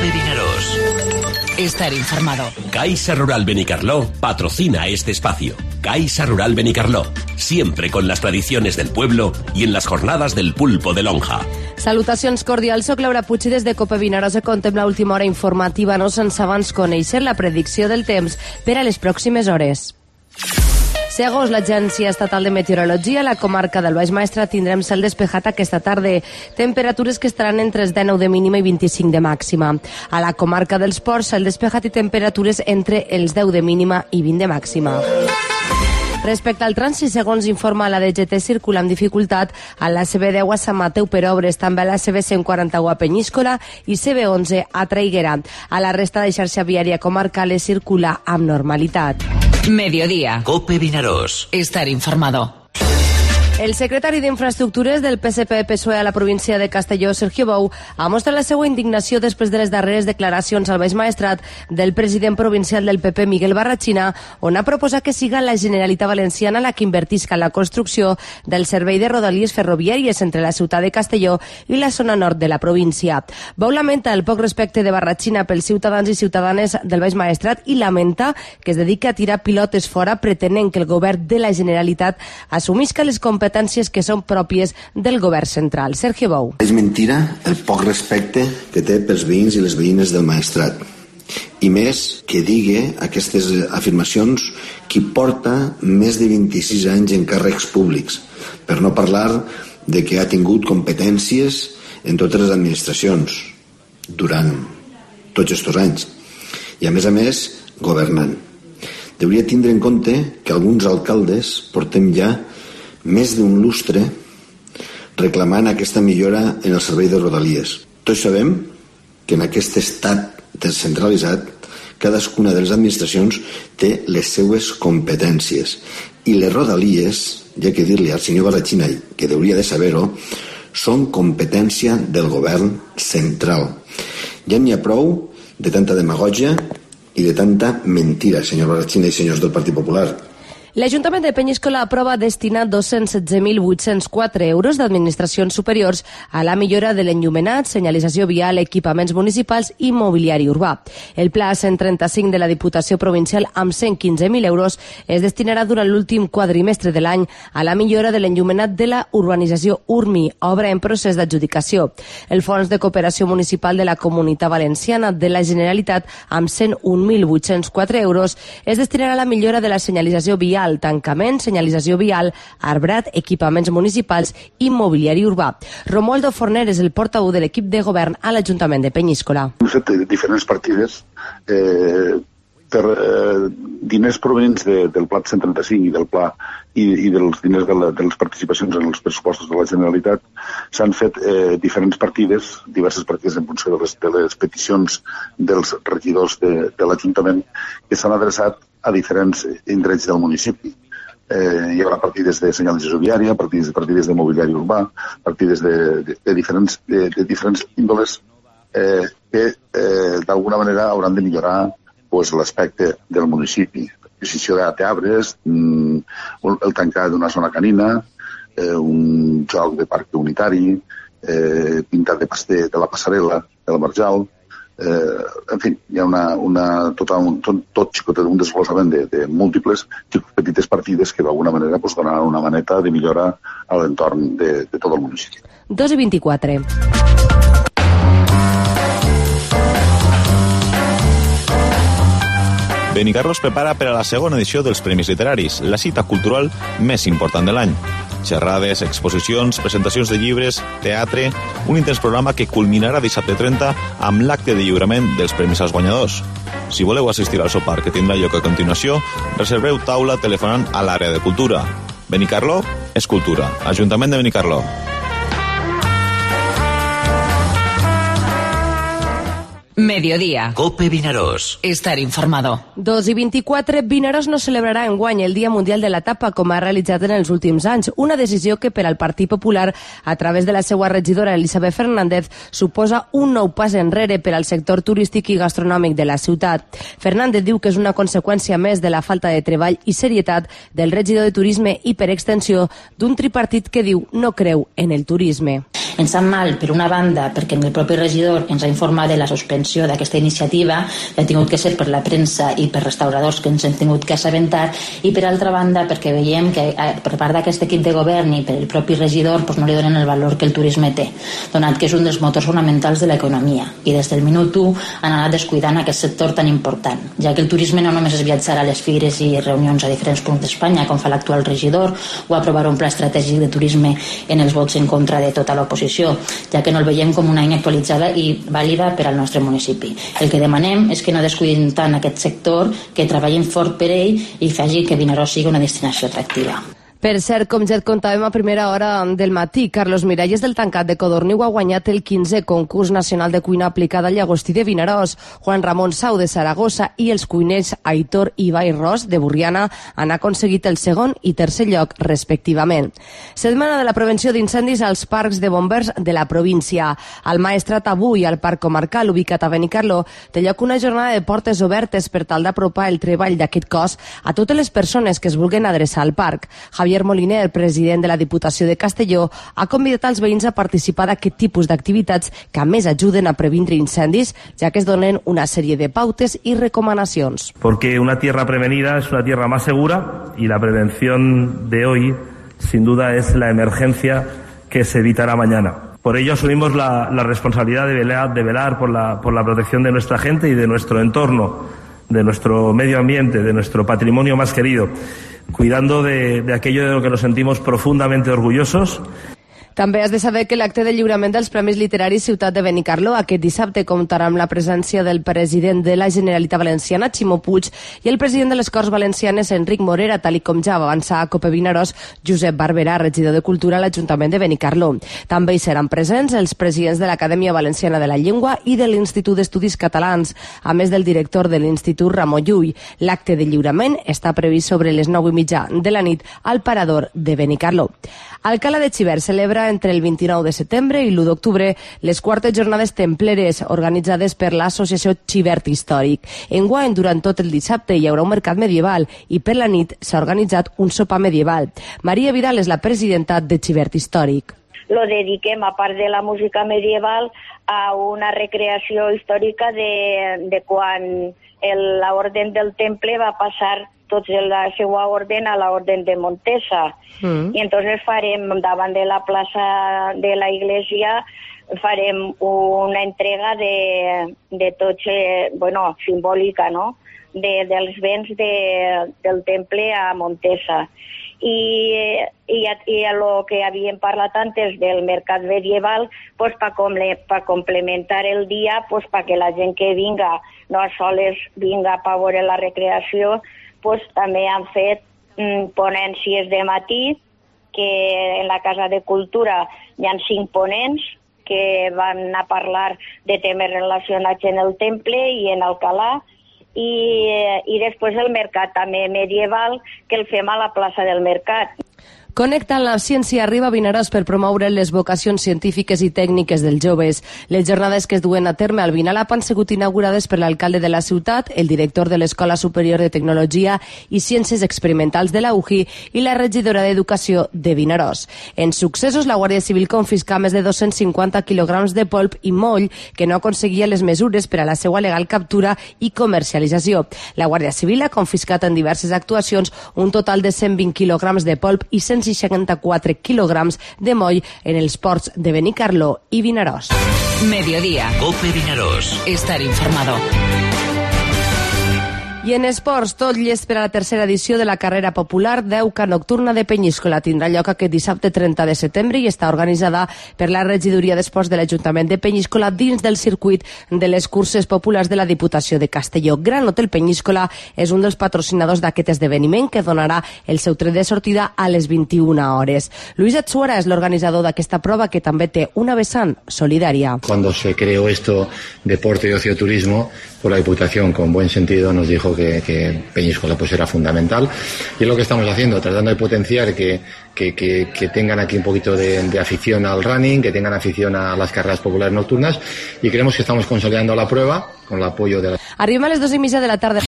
Cope Vinaròs. Estar informado. Caixa Rural Benicarló patrocina este espacio. Caixa Rural Benicarló, siempre con las tradiciones del pueblo y en las jornadas del pulpo de lonja. Salutacions cordials, soc Laura Puig i des de Cope Vinaròs contem l'última hora informativa, no sense abans conèixer la predicció del temps per a les pròximes hores. Segons l'Agència Estatal de Meteorologia, a la comarca del Baix Maestrat tindrem cel despejat aquesta tarda. Temperatures que estaran entre els 19 de mínima i 25 de màxima. A la comarca dels Ports, cel despejat i temperatures entre els 10 de mínima i 20 de màxima. Respecte al trànsit, segons informa la DGT, circula amb dificultat a la CB10 a Sant Mateu per obres, també a la CB141 a Penyíscola i CB11 a Traiguera. A la resta de xarxa viària comarcal circula amb normalitat. Mediodía. Cope Vinaròs. Estar informado. El secretari d'Infraestructures del PSPE-PSOE a la província de Castelló, Sergio Bou, ha mostrat la seva indignació després de les darreres declaracions al Baix Maestrat del president provincial del PP, Miguel Barrachina, on ha proposat que siga la Generalitat Valenciana la que invertisca en la construcció del servei de rodalies ferroviàries entre la ciutat de Castelló i la zona nord de la província. Bou lamenta el poc respecte de Barrachina pels ciutadans i ciutadanes del Baix Maestrat i lamenta que es dediqui a tirar pilotes fora pretenent que el govern de la Generalitat assumisca les competències que són pròpies del govern central. Sergio Bou. És mentira el poc respecte que té pels veïns i les veïnes del Maestrat. I més que digui aquestes afirmacions qui porta més de 26 anys en càrrecs públics, per no parlar de que ha tingut competències en totes les administracions durant tots aquests anys. I a més, governant. Hauria de tindre en compte que alguns alcaldes portem ja més d'un lustre reclamant aquesta millora en el servei de rodalies. Tots sabem que en aquest estat descentralitzat cadascuna de les administracions té les seues competències i les rodalies, ja que dir-li al senyor Barrachina, que hauria de saber-ho, són competència del govern central. Ja n'hi ha prou de tanta demagògia i de tanta mentira, senyor Barrachina i senyors del Partit Popular. L'Ajuntament de Penyíscola aprova destinar 216.804 euros d'administracions superiors a la millora de l'enllumenat, senyalització vial, equipaments municipals i mobiliari urbà. El pla 135 de la Diputació Provincial amb 115.000 euros es destinarà durant l'últim quadrimestre de l'any a la millora de l'enllumenat de la urbanització Urmi, obra en procés d'adjudicació. El Fons de Cooperació Municipal de la Comunitat Valenciana de la Generalitat amb 101.804 euros es destinarà a la millora de la senyalització vial, tancament, senyalització vial, arbrat, equipaments municipals i mobiliari urbà. Romualdo Forner és el portaveu de l'equip de govern a l'Ajuntament de Penyíscola. Hem fet diferents partides per diners provenents del Pla 135 i del Pla i dels diners de les participacions en els pressupostos de la Generalitat. S'han fet diferents partides, diverses partides en funció de les peticions dels regidors de l'Ajuntament que s'han adreçat a diferents indrets del municipi. Hi haurà partides de senyalització viària, partides de mobiliari urbà, partides de diferents índoles que d'alguna manera hauran de millorar l'aspecte del municipi. Adquisició d'arbres, el tancar d'una zona canina, un joc de parc unitari, pintat de la passarel·la, del marjal. En fi, hi ha tot xicotet, un desglossament de múltiples petites partides que d'alguna manera donaran una maneta de millora a l'entorn de tot el municipi. 2:24. Benicarló es prepara per a la segona edició dels Premis Literaris, la cita cultural més important de l'any. Xerrades, exposicions, presentacions de llibres, teatre, un intens programa que culminarà dissabte 30 amb l'acte de lliurament dels premis als guanyadors. Si voleu assistir al sopar que tindrà lloc a continuació, reserveu taula telefonant a l'àrea de cultura. Benicarló és cultura. Ajuntament de Benicarló. Mediodía. Cope Vinaròs. Estar informado. 2:24. Vinaròs no celebrarà enguany el Dia Mundial de la Tapa com ha realitzat en els últims anys, una decisió que per al Partit Popular, a través de la seva regidora Elisabet Fernández, suposa un nou pas enrere per al sector turístic i gastronòmic de la ciutat. Fernández diu que és una conseqüència més de la falta de treball i serietat del regidor de Turisme i, per extensió, d'un tripartit que diu no creu en el turisme. Ens sap mal, per una banda, perquè el propi regidor ens ha informat de la suspensió difusió d'aquesta iniciativa ha tingut que ser per la premsa i per restauradors que ens hem tingut que assabentar, i per altra banda perquè veiem que per part d'aquest equip de govern i per el propi regidor no li donen el valor que el turisme té, donat que és un dels motors fonamentals de l'economia, i des del minut 1 han anat descuidant aquest sector tan important, ja que el turisme no només és viatjar a les fires i reunions a diferents punts d'Espanya, com fa l'actual regidor, o aprovar un pla estratègic de turisme en els vots en contra de tota l'oposició, ja que no el veiem com una eina actualitzada i vàlida per al nostre municipi. El que demanem és que no descuidin tant aquest sector, que treballin fort per ell i faci que Vinaròs sigui una destinació atractiva. Per cert, com ja et contàvem a primera hora del matí, Carlos Miralles del Tancat de Codorniu ha guanyat el 15è concurs nacional de cuina aplicada al llagostí de Vinaròs. Juan Ramon Sau de Saragossa i els cuiners Aitor i Ibai Ros de Burriana han aconseguit el segon i tercer lloc respectivament. Setmana de la prevenció d'incendis als parcs de bombers de la província. Al Maestrat avui, al Parc Comarcal, ubicat a Benicarló, té lloc una jornada de portes obertes per tal d'apropar el treball d'aquest cos a totes les persones que es vulguin adreçar al parc. Javier Moliner, president de la Diputació de Castelló, ha convidat als veïns a participar d'aquest tipus d'activitats que a més ajuden a previndre incendis, ja que es donen una sèrie de pautes i recomanacions. Porque una tierra prevenida es una tierra más segura y la prevención de hoy, sin duda, es la emergencia que se evitará mañana. Por ello asumimos la responsabilidad de velar por la protección de nuestra gente y de nuestro entorno, de nuestro medio ambiente, de nuestro patrimonio más querido, cuidando de aquello de lo que nos sentimos profundamente orgullosos. També has de saber que l'acte de lliurament dels Premis Literaris Ciutat de Benicarló aquest dissabte comptarà amb la presència del president de la Generalitat Valenciana, Ximo Puig, i el president de les Corts Valencianes, Enric Morera, tal com ja va avançar a Cope Vinaròs, Josep Barberà, regidor de Cultura a l'Ajuntament de Benicarló. També hi seran presents els presidents de l'Acadèmia Valenciana de la Llengua i de l'Institut d'Estudis Catalans, a més del director de l'Institut, Ramon Llull. L'acte de lliurament està previst sobre les 9:30 de la nit al Parador de Benicarló. Alcalá de Xivert celebra entre el 29 de setembre i l'1 d'octubre les quartes jornades templeres organitzades per l'Associació Xivert Històric. Enguany, durant tot el dissabte, hi haurà un mercat medieval i per la nit s'ha organitzat un sopar medieval. Maria Vidal és la presidenta de Xivert Històric. Lo dediquem, a part de la música medieval, a una recreació històrica de quan l'Orde del Temple va passar tots de la seva orden a l'Orde de Montesa. I entonces farem, davant de la plaça de la iglesia, farem una entrega de tots, simbòlica, no?, dels béns del temple a Montesa. I el que havíem parlat antes del mercat medieval, pues, per complementar el dia, pues, perquè la gent que vinga, no sols vinga per veure la recreació, pues, també han fet ponències de matí, que en la Casa de Cultura hi ha 5 ponents que van a parlar de temes relacionats en el temple i en Alcalá, i després el mercat també medieval, que el fem a la plaça del Mercat. Connectant la ciència arriba a Vinaròs per promoure les vocacions científiques i tècniques dels joves. Les jornades que es duen a terme al Vinalap han sigut inaugurades per l'alcalde de la ciutat, el director de l'Escola Superior de Tecnologia i Ciències Experimentals de la UJI i la regidora d'Educació de Vinaròs. En successos, la Guàrdia Civil confiscà més de 250 quilograms de polp i moll que no aconseguia les mesures per a la seva legal captura i comercialització. La Guàrdia Civil ha confiscat en diverses actuacions un total de 120 quilograms de polp i 164 quilograms de moll en els ports de Benicarló i Vinaròs. Mediodía. Cope Vinaròs. Estar informado. I en esports, tot llest per a la tercera edició de la carrera popular d'Euca Nocturna de Penyíscola. Tindrà lloc aquest dissabte 30 de setembre i està organitzada per la regidoria d'esports de l'Ajuntament de Penyíscola dins del circuit de les curses populars de la Diputació de Castelló. Gran Hotel Penyíscola és un dels patrocinadors d'aquest esdeveniment que donarà el seu tret de sortida a les 21 hores. Luis Atsuara és l'organitzador d'aquesta prova que també té una vessant solidària. Cuando se creó esto, deporte y ocio turismo, pues la Diputación, con buen sentido, nos dijo que Peñíscola pues era fundamental, y es lo que estamos haciendo, tratando de potenciar que tengan aquí un poquito de afición al running, que tengan afición a las carreras populares nocturnas, y creemos que estamos consolidando la prueba con el apoyo de la... Arribem a les 2:30 de la tarda.